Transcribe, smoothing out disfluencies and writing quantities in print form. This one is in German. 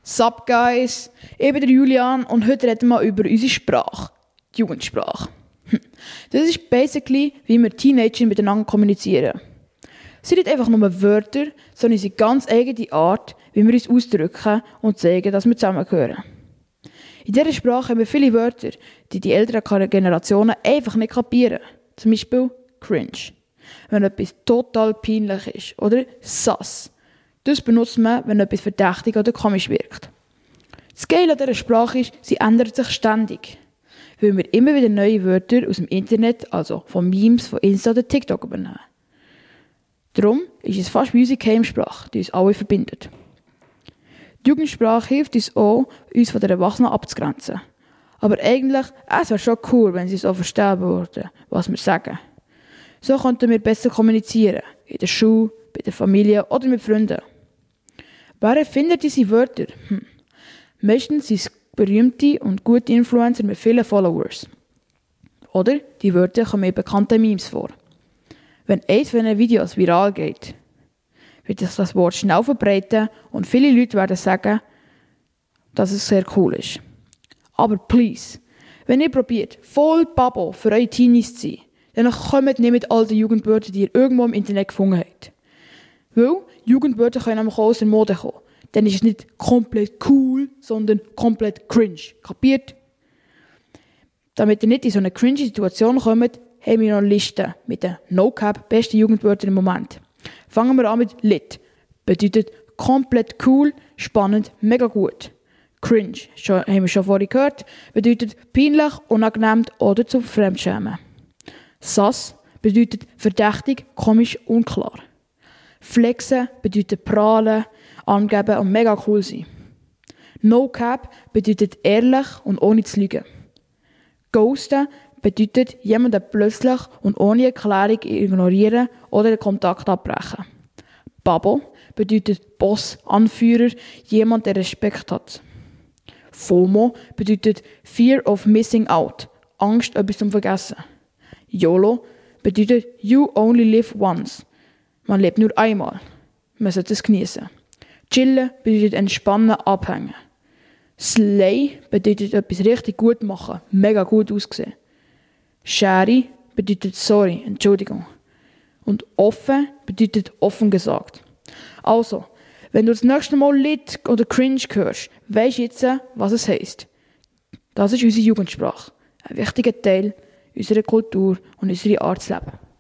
Sup guys, ich bin der Julian und heute reden wir über unsere Sprache, die Jugendsprache. Das ist basically, wie wir Teenager miteinander kommunizieren. Es sind nicht einfach nur Wörter, sondern unsere ganz eigene Art, wie wir uns ausdrücken und zeigen, dass wir zusammengehören. In dieser Sprache haben wir viele Wörter, die älteren Generationen einfach nicht kapieren. Zum Beispiel cringe, wenn etwas total peinlich ist, oder sass. Das benutzt man, wenn etwas verdächtig oder komisch wirkt. Das Geile an dieser Sprache ist, sie ändert sich ständig, weil wir immer wieder neue Wörter aus dem Internet, also von Memes, von Insta oder TikTok übernehmen. Darum ist es fast wie unsere Keimsprache, die uns alle verbindet. Die Jugendsprache hilft uns auch, uns von den Erwachsenen abzugrenzen. Aber eigentlich, es wäre schon cool, wenn sie so verstehen würden, was wir sagen. So könnten wir besser kommunizieren, in der Schule, bei der Familie oder mit Freunden. Wer erfindet diese Wörter? Meistens sind es berühmte und gute Influencer mit vielen Followers. Oder die Wörter kommen in bekannten Memes vor. Wenn eines von diesen Videos viral geht, wird sich das Wort schnell verbreiten und viele Leute werden sagen, dass es sehr cool ist. Aber please, wenn ihr probiert, voll Bubble für eure Teenies zu sein, dann kommt nicht mit all den Jugendwörtern, die ihr irgendwo im Internet gefunden habt. Weil Jugendwörter können nämlich auch aus der Mode kommen. Dann ist es nicht komplett cool, sondern komplett cringe. Kapiert? Damit ihr nicht in so eine cringe Situation kommt, haben wir noch eine Liste mit den No-Cap besten Jugendwörtern im Moment. Fangen wir an mit lit. Bedeutet komplett cool, spannend, mega gut. Cringe, haben wir schon vorhin gehört, bedeutet peinlich, unangenehm oder zum Fremdschämen. Sass bedeutet verdächtig, komisch, unklar. Flexen bedeutet prahlen, angeben und mega cool sein. No Cap bedeutet ehrlich und ohne zu lügen. Ghosten bedeutet jemanden plötzlich und ohne Erklärung ignorieren oder den Kontakt abbrechen. Bubble bedeutet Boss, Anführer, jemand, der Respekt hat. FOMO bedeutet Fear of Missing Out, Angst, etwas zu vergessen. YOLO bedeutet You Only Live Once. Man lebt nur einmal. Man sollte es genießen. Chillen bedeutet entspannen, abhängen. Slay bedeutet etwas richtig gut machen, mega gut aussehen. Sherry bedeutet sorry, Entschuldigung. Und offen bedeutet offen gesagt. Also, wenn du das nächste Mal lit oder cringe hörst, weisst du jetzt, was es heisst. Das ist unsere Jugendsprache. Ein wichtiger Teil unserer Kultur und unserer Art zu leben.